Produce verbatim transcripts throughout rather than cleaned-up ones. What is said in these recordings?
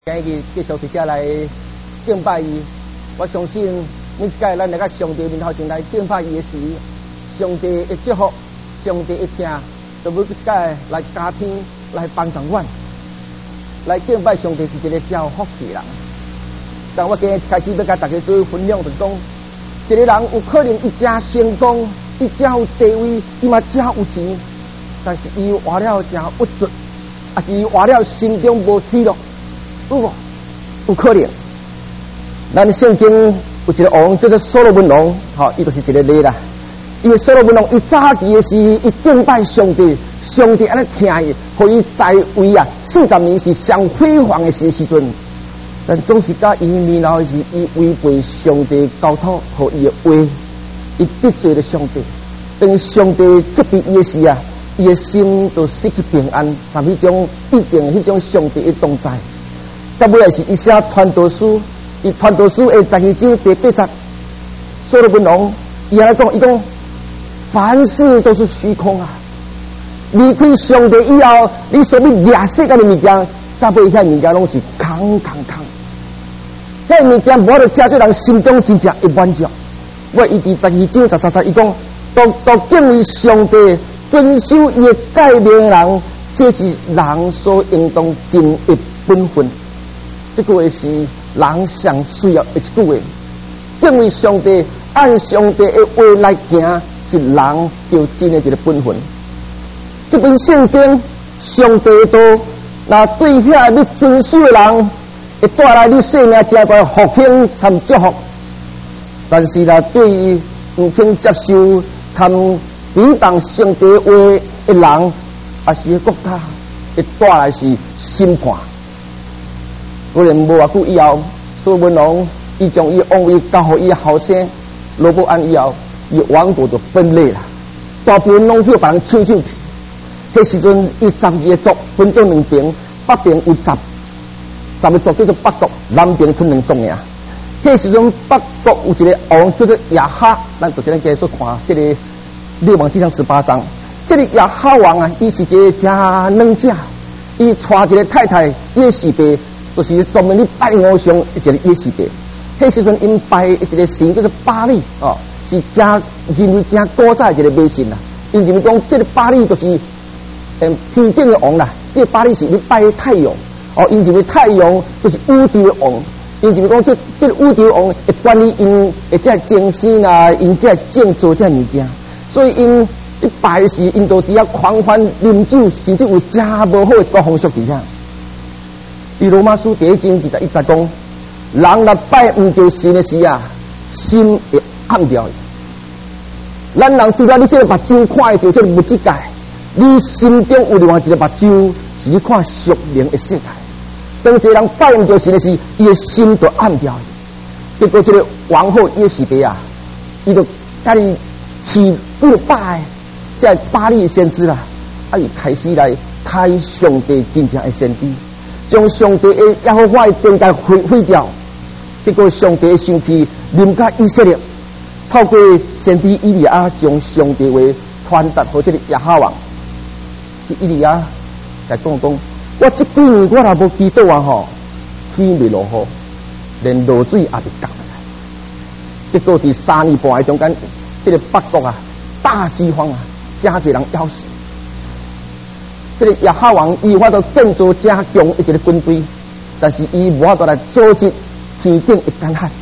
今日继续伫遮来敬拜伊，我相信每一届咱来到上帝面头前来敬拜伊的时，上帝会祝福，上帝会听，就每一届来加添来帮助阮，来敬拜上帝是一个真有福气的人。但我今日开始要甲大家做分享，就是讲，一个人有可能伊真成功，伊真有地位，伊嘛真有钱，但是伊活了真郁卒，还是伊活了心中无喜乐。有无？有可能。咱圣经有一个王叫做所罗门王，吼，伊就是一个例啦。伊个所罗门王，伊早期的时，伊敬拜上帝，上帝安尼听伊，互伊在位啊，四十年是上辉煌的时时阵。但总是甲伊年老的时，伊违背上帝交托互伊的话，伊得罪了上帝。当上帝责备伊的时啊，伊的心就失去平安，甚迄种以前迄种上帝的同在。到尾来是伊写传道书，伊传道书的十二章第八节，所罗门王伊安尼讲，伊讲凡事都是虚空啊！离开上帝以后，你所要掠世间的物件，到尾遐物件拢是空空空。遐物件无法度遮做人心中真正会满足。我伊伫十二章十三节，伊讲，独独敬畏上帝，遵守伊的诫命的人，这是人所应当尽的本分。这句话是人上需要的一句话，敬畏上帝，按上帝的话来行，是人要尽的一个本分。这本圣经，上帝的道，那对遐要遵守的人，会带来你生命真大福庆参祝福。但是啦，对于唔肯接受参抵挡上帝的话的人，也是国家会带来是审判。果然无偌久以后，所罗门王伊将伊王位交予伊后生罗波安以后，伊王国就分裂啦，大部分拢叫别人抢抢去。迄时阵，伊十二个族分做两边，北边有十十个族叫做北国，南边剩两族尔。迄时阵，北国有一个王叫做亚哈，咱就今日继续看这个《列王纪上》十八章。这个亚哈王啊，伊是一个真软者，伊娶一个太太耶洗别。就是专门咧拜偶像一个耶洗别，迄时阵因拜一个神叫做巴利哦，是真认为真古早一个迷信啦。因认为讲这个巴利就是嗯天顶的王啦，这个巴利是咧拜太阳哦，因认为太阳就是宇宙的王，因认为讲这这个宇宙的王会管理因的这精神啊，因这建造这物件，所以因咧拜时因都伫遐狂欢饮酒，甚至有真无好的一个风俗伫遐。以罗马书第一章二十一节讲，人若拜唔着神的时啊，心会暗掉。咱人除了你这个目睭看会到这个物质界，你心中有另外一个目睭是你看属灵的世界。当一个人拜唔着神的时，伊的心就暗掉。结果这个王后耶洗别啊，伊就家己饲不拜，这巴利先知啦，啊，伊开始来开上帝真正的先知。将上帝的耶和华的殿界毁毁掉，结果上帝生气临到以色列，透过先知以利亚将上帝话传达给这个亚哈王。以利亚来讲讲，我这几年我若无祈祷啊吼，天未落雨，连落水也袂降来。结果伫三年半的中间，这个北国啊大饥荒啊，真侪人夭死。这个亚哈王伊有法度建造真强的一个军队，但是伊无法度来组织天顶的干旱。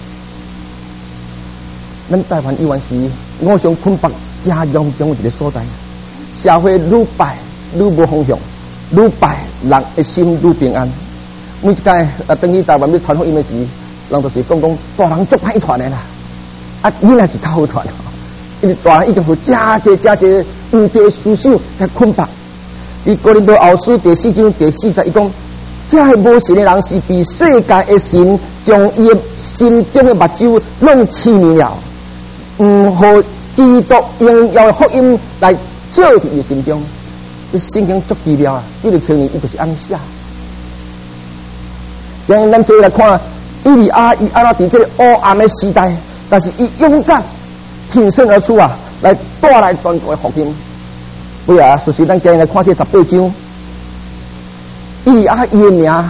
咱台湾以前是偶像捆绑真严重的一个所在，社会愈败愈无方向，愈败人的心愈平安。每一届啊，等于台湾要传福音的时，人就是讲讲大人足歹传的啦，啊，囡仔是较好传，因为大人已经有真济真济误解思想来捆绑。伊哥林多后书第四章第四节，伊讲，这无神的人是比世界的神将伊的心中的目睭弄刺灭了，唔好基督荣耀的福音来照伫伊心中。这圣经足奇妙啊！几个青年伊就是安尼写。让咱做来看，以利亚伊安怎伫这个黑暗的时代，但是伊勇敢挺身而出啊，来带来全国的福音。不啊，就是咱今日来看这十八章，以利亚伊的名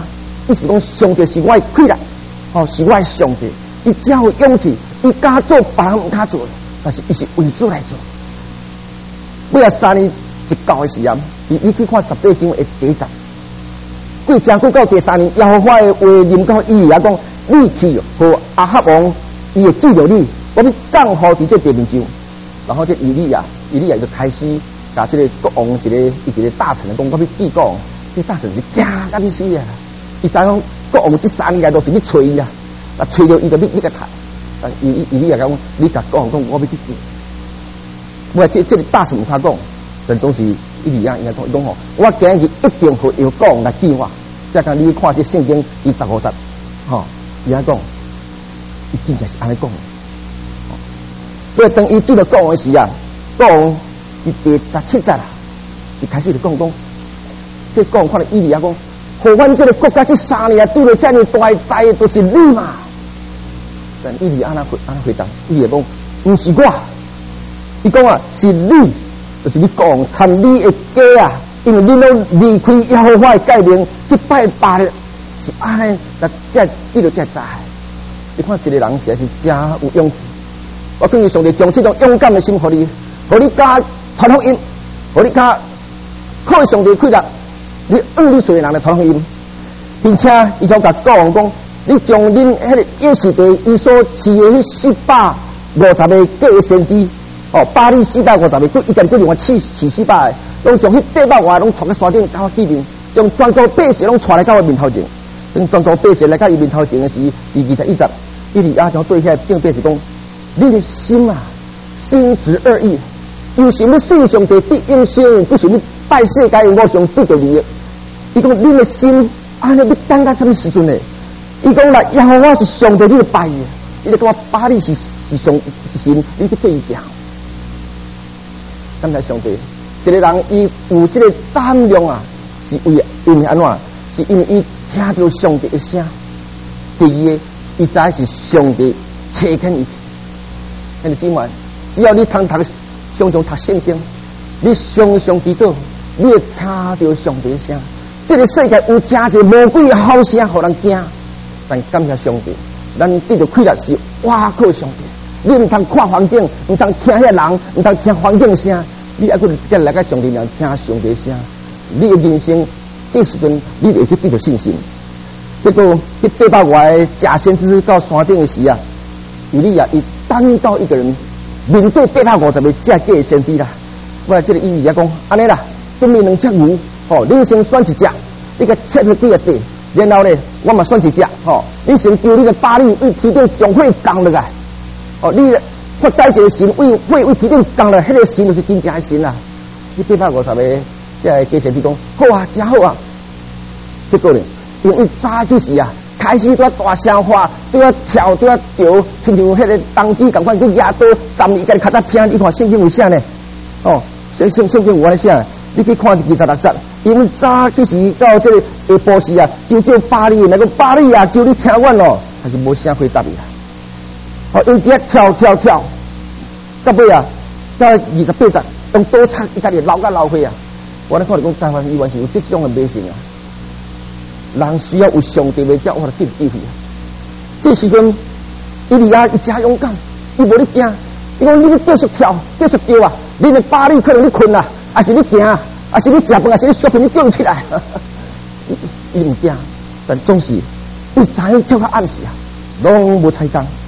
意思讲上帝是我的气力，哦，是我的上帝，伊只有勇气，伊敢做别人唔敢做，但是伊是为主来做。尾啊三年一到的时阵，伊你去看十八章的第一节，过正过到第三年，耶和华的话临到伊也讲，你去和阿哈王，伊会记着你，我要降雨伫这地面上。然后这以利亚，以利亚就开始甲这个国王一个一个大臣讲，我要记讲，这大臣是惊甲要死啊！伊知讲国王这三年来都是要找伊啊，啊找到伊就要要甲杀。但以以利亚讲，你甲国王讲，我要去记。我这这个大臣唔怕讲，但总是以利亚应该讲，伊讲吼，我今日一定和有国王来记我。再讲你看这圣经第十五节，吼、哦，伊安讲，伊真正是安尼讲。所以当伊对着国王的时啊，国王伊第十七节啊，就开始就讲讲，这国王看到以利亚讲，互阮这个国家这三年对着这么大的灾，都是你嘛。但以利亚安那回安那回答，以利亚讲，不是我，伊讲啊，是你，就是你国王参你的家啊，因为你都离开耶和华的诫命去拜拜了，是安尼，那这对着这灾。你看一个人实在是真有勇气。我跟你上帝将这种勇敢的心，互你，互你加传福音，互你加靠上帝开力，你按你所有人来传福音，并且伊就甲国王讲，你将恁迄个耶士别伊所饲的迄四百五十个假先知，哦，巴黎四百五十个，伊家己另外饲饲四百个，拢将迄八百外拢传到山顶，甲我见面，将全国百姓拢传来到我面头前。当全国百姓来到伊面头前的时，第二十一节，以利亚就对遐正百姓讲。你的心啊，心直二意，有想要信上帝必应信，不想要拜世界我想得到利益。伊讲你的心安尼要等到什么时阵呢？伊讲啦，耶和华是上帝，你就拜伊，伊就讲我巴黎是是上是神，你去对伊行。感谢上帝，一个人伊有这个胆量啊，是为因为安怎？是因为伊听到上帝的声。第二，伊知是上帝差遣伊去。兄弟姊妹，只要你通读常常读圣经，你常常祈祷，你会听到上帝的声。这个世界有真侪魔鬼的吼声，互人惊。但感谢上帝，咱得到开力是倚靠上帝。你唔通看环境，唔通听遐人，唔通听环境声，你还佫一个来个上帝面听上帝声。你的人生这时阵，你会去得到信心。结果，迄八百外的假先知到山顶的时啊，以利亚伊等到一个人面对八百五十个假假先知啦。我这个以利亚讲安尼啦，今日两只牛，吼、哦，你先选一只，你个切去几个地，然后呢，我嘛选一只，吼、哦，你先叫你个巴力为天顶将火降落来，哦，你发呆一个神为为为天顶降落，迄、那个神就是真正的神啦。你八百五十个这个假先知讲好啊，真好啊，结果呢？因为早起时啊，开始在大声话，都要跳，都要跳，亲像迄个当机赶快去压刀，站伊家己较早听，你看圣经有啥呢？哦，圣圣圣经有安尼啥？你去看二十六节，因为早起时到这个下晡时啊，就叫巴黎，那个巴黎啊，叫你听阮咯，还是无声回答伊啦。哦，因伫遐跳跳跳，到尾啊，到二十八节，用刀插伊家己流甲流血啊！我咧看你讲，台湾依然是有这种的迷信啊。人需要有上帝的照，我就记记去。这时阵，以利亚伊真勇敢，伊无咧惊。伊讲你继续跳，继续叫啊！你的巴黎可能你困啊，还是你行，还是你食饭，还是你小朋友叫起来。伊唔惊，但总是为知影跳到暗时啊，拢无采工。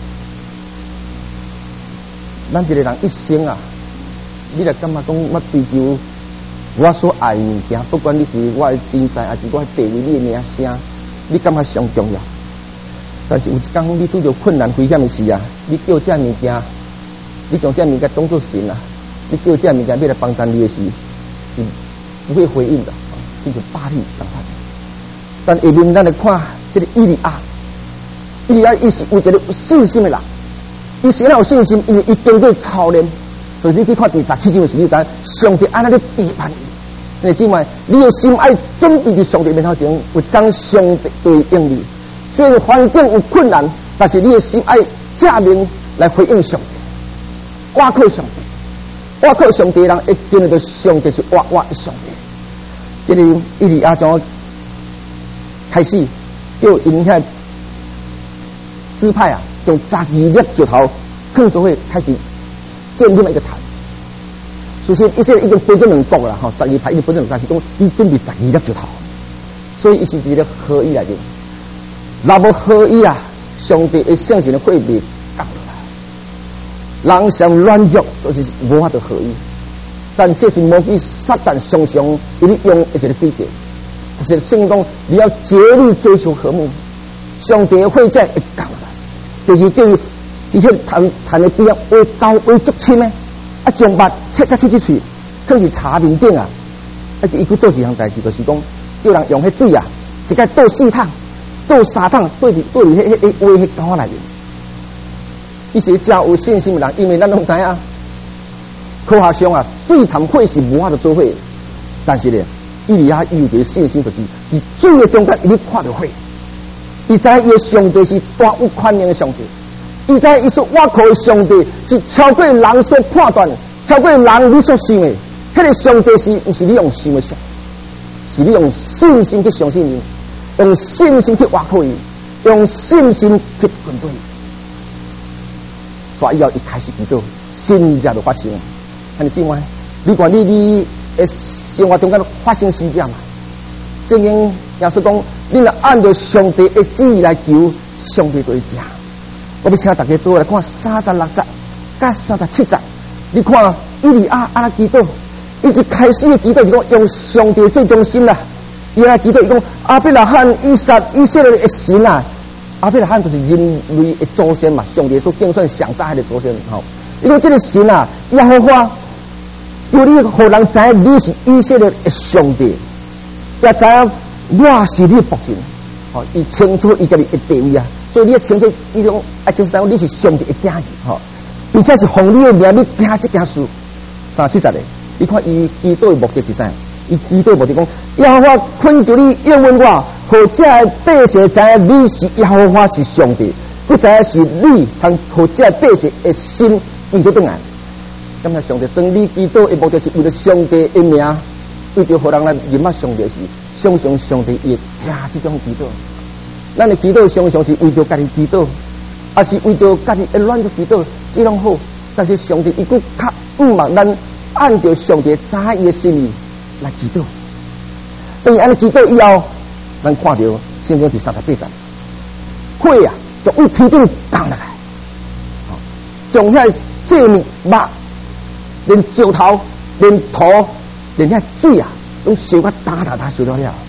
咱一个人一生啊，你来感觉讲我追求。我所爱的物件，不管你是我的钱财，还是我的地位，你的名声，你感觉上重要。但是有一天你拄到困难危险的时啊，你叫这物件，你将这物件当作神啊，你叫这物件要来帮助你的时，是不会回应的，这就巴力等法。但下面咱来看这个以利亚，以利亚伊是有一个有信心的人，伊谁有信心？因为伊经过操练。所以你去看第十七章的时候，你知上帝安那咧批判伊。你知嘛？你的心爱准备伫上帝面头前，有一天上帝对应你。虽然环境有困难，但是你的心爱正面来回应上帝。倚靠上帝，倚靠上帝人会见到上帝是倚倚上帝。这里以利亚怎开始叫因遐支派啊，用十二粒石头，更就会开始建立一个坛。首先，以色列已经分成两国了，吼，十二派已经分成两派，是讲伊准备十二粒石头，所以伊是一个合一来的。若无合一啊，上帝的圣神的会被降落来，人上软弱就是无法度合一。但这是魔鬼撒旦常常伊咧用一个规定，就是圣经讲你要竭力追求和睦，上帝的会在会降落来。第二叫伊迄谈谈的边为高为足深呢，啊，将目切甲出去喙，放伫茶面顶啊，啊，伊去做一项代志，就是讲叫人用迄水啊，一个倒四桶。倒三桶对伫对伫迄迄迄位迄高内面，伊是较有信心的人，因为咱拢知影，科学上啊，最惨火是无法度做火，但是咧，伊利亚伊有一个信心，就是伊水的中间伊咧看到火，伊知伊的上帝是大有宽容的上帝，伊知伊说我靠的上帝是超过人所判断，超过人你所想的，迄个上帝是毋是你用想的想，是你用信心去相信伊。用信心去挖苦伊，用信心去面对伊，所以要一开始祈祷，新家就发生。看你今晚，你看你你诶生活中间发生事件嘛？圣经也是讲，你若按照上帝的旨意来求，上帝就会听。我要请大家做来看三十六节甲三十七节，你看以利亚安那祈祷，伊一开始的祈祷是讲用上帝最中心啦。伊来祈祷，伊讲阿伯拉罕、以撒、以色列的神啊，阿伯拉罕就是人类的祖先嘛，上帝所敬算上早的祖先。吼，伊讲这个神啊，耶和华，叫你互人知影你是以色列的上帝，也知影我是你的仆人。吼，伊清楚伊家己的地位啊，所以你要清楚，伊讲啊，就是讲你是上帝的子儿，吼，并且是奉你的名，你行这件事。三七十的，你看伊祈祷的目的是啥？伊祈祷目的讲，耶和华恳求你应允我，互这百姓知影你是耶和华是上帝，不知影是你通互这百姓的心伊就转来。咁啊，上帝当你祈祷的目的是为了上帝的名，为着互人来认识上帝时，相信上帝会听这种祈祷。咱的祈祷常常是为着家己祈祷，也是为着家己的乱去祈祷，这种好。但是上帝伊佫较毋望咱按照上帝知伊的心意来祈祷，等于安尼祈祷以后，咱看到圣经第三十八节，火啊，就为天顶降下来，将遐祭物、肉、连石头、连土、连遐水啊，拢烧甲打打打烧了了。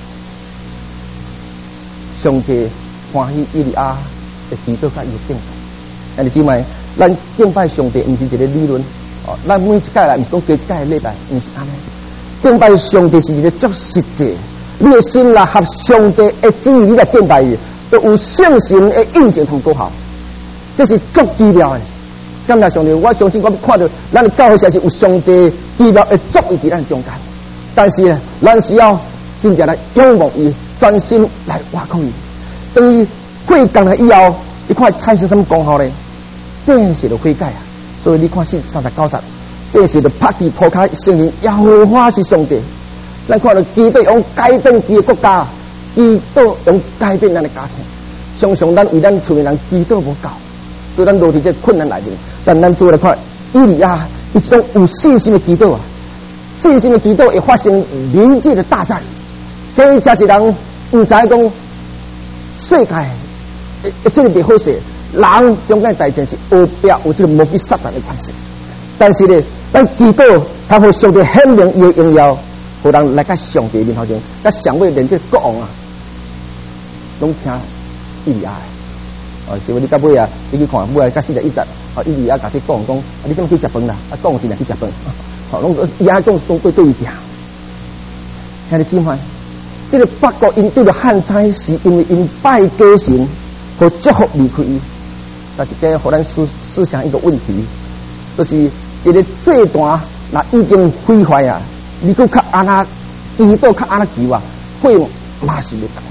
上帝欢喜以利亚的祈祷甲伊的敬拜。安尼姊妹，咱敬拜上帝毋是一个理论，哦，咱每一届来毋是讲加一届的礼拜，毋是安尼。敬拜上帝是一个足实际，你的心来合上帝的旨意，你来敬拜伊，都有圣神的印证同果效，这是足奇妙的。感谢上帝，我相信我看到咱的教会才是有上帝奇妙的作为在咱中间，但是呢，咱需要真正来仰望伊，专心来挖苦伊。等于会降了以后，你看产生什么功效呢？变色的悔改啊！所以你看是三十九节。变是就拍地破开，承认耶和华是上帝。咱看到基督用改变伊的国家，基督用改变咱的家庭。常常咱为咱厝的人基督无够，所以咱落伫这困难内面。但咱做来看，以利亚一种有信心的基督啊，信心的基督会发生临界的大战。跟伊真一人唔知讲世界会这个袂好势，人中间大战是后壁有这个魔鬼撒旦的关系。但是呢，咱祈祷，他会上帝显明伊的荣耀，互人来甲上帝面头前，甲上尾连这国王啊，拢听以利亚的。哦，是不？你到尾啊，你去看尾啊，甲四十一节，哦，以利亚甲这国王讲，啊，你怎么去食饭啦？啊，国王真来去食饭，哦，拢以利亚讲讲对对伊听。兄弟姊妹，这个北国因对着旱灾，是因为因拜假神，和祝福离开伊。但是这互咱思思想一个问题，就是这个这段那已经毁坏啊！你佫较安那祈祷较安那求啊，会马是要降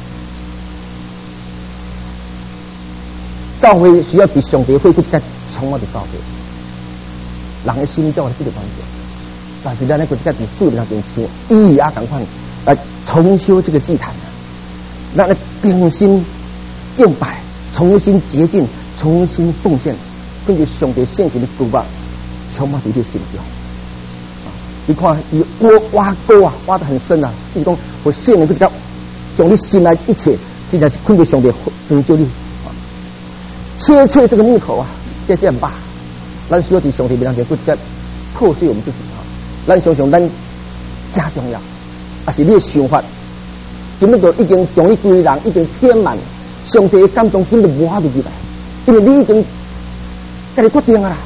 来。教会需要比上帝会更加充满的教会，人的心照的这个关键。但是咱呢，更加伫主面头前像以利亚同款来重修这个祭坛啊！ 咱来重新敬拜，重新洁净，重新奉献，根据上帝圣经的规划，充满在你心中。你看，伊挖挖沟啊，挖得很深啊。伊讲，我圣灵去叫，将你心内一切，现在是困在上帝拯救你。切磋这个木头啊，这这样吧，咱需要在上帝面前不这个破碎我们自己啊。咱想想，咱真重要，也是你的想法，根本就已经将你规人已经填满，上帝的感动根本无法入去来，因为你已经家己决定啊啦。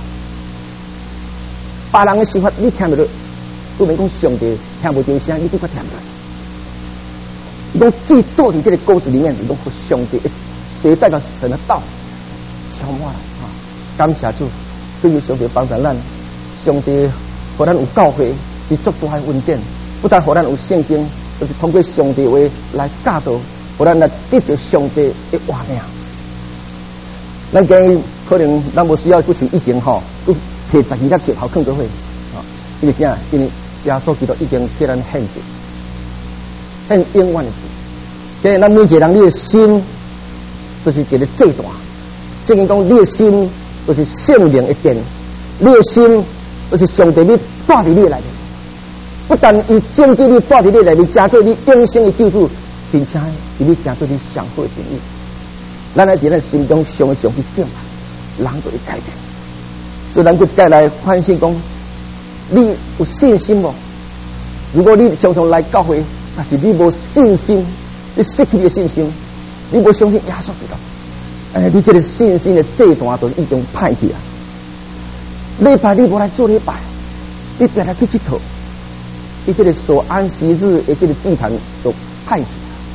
别人的想法你听不到。不能讲上帝听不到声，你都快听不到。伊讲最多在这个沟子里面，伊讲和上帝随带到神的道充满啊！感谢主，对于上帝帮助咱，上帝和咱有教会是足大的恩典，不但和咱有圣经，就是通过上帝话来教导，和咱来得到上帝的话命。咱今可能咱无需要不像以前吼，都摕十二粒石头放过去啊，因为啥？因为耶稣基督已经替咱献祭，献永远的祭。所以咱每一个人，你的心就是一个祭坛。圣经讲，你的心就是圣灵的殿，你的心就是上帝你带伫你内面。不但伊拯救你带伫你内面，加做你永生的救主，并且伊你加做你上好的朋友。咱来在咱心中上一上去敬拜，人就会改变。所以咱佫一再来反省讲。你有信心无？如果你常常来教会，但是你无信心，你失去你的信心，你无相信耶稣基督，哎，你这个信心的祭坛就已经歹去啊！礼拜你无来做礼拜，你别来去佚佗，你这个所安息日的这个祭坛就歹去。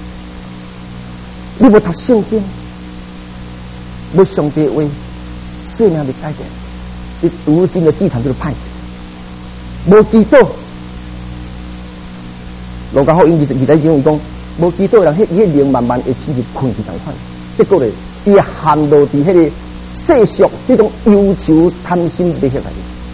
你无读圣经，无上帝话，生命的改变，你如今的祭坛就是歹去。无祈祷，路加福音二十二章伊讲，无祈祷人，迄伊灵慢慢会亲像困去同款。结果咧，伊陷落伫迄个世俗迄种忧愁、贪心里下来。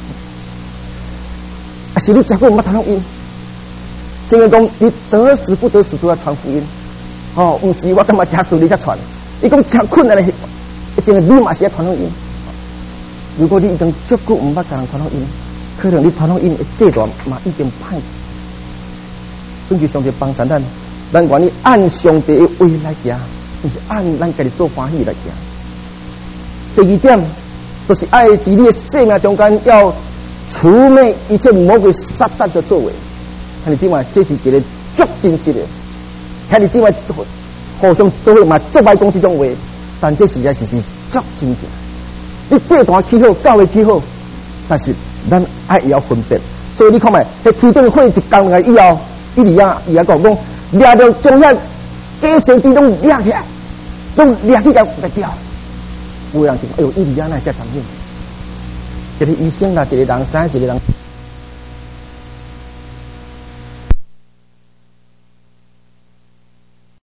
啊，是你食过毋捌传福音？圣经讲，你得时不得时都要传福音。哦，毋是我感觉诚顺利才传。伊讲诚困难咧，真个你嘛是要传福音。如果你已经足够毋捌甲人传福音。可能你传福音的这段嘛已经歹去，根据上帝帮助咱，咱愿意按上帝的话来行，不是按咱家己所欢喜来行。第二点，就是爱在你的生命中间要除灭一切魔鬼撒旦的作为。看你今晚这是一个足真实的，看你今晚互相做伙嘛足歹讲这种话，但这实在是是足真正。你这段起好，教会起好，但是。咱爱也要分辨，所以你看卖，迄天顶会一工来以后，伊里啊伊啊讲讲，掠着将遐假神弟拢掠起来，拢掠起来袂掉。有人是，哎呦，伊里啊那遮残忍，一个医生啦，一个人生，一个人。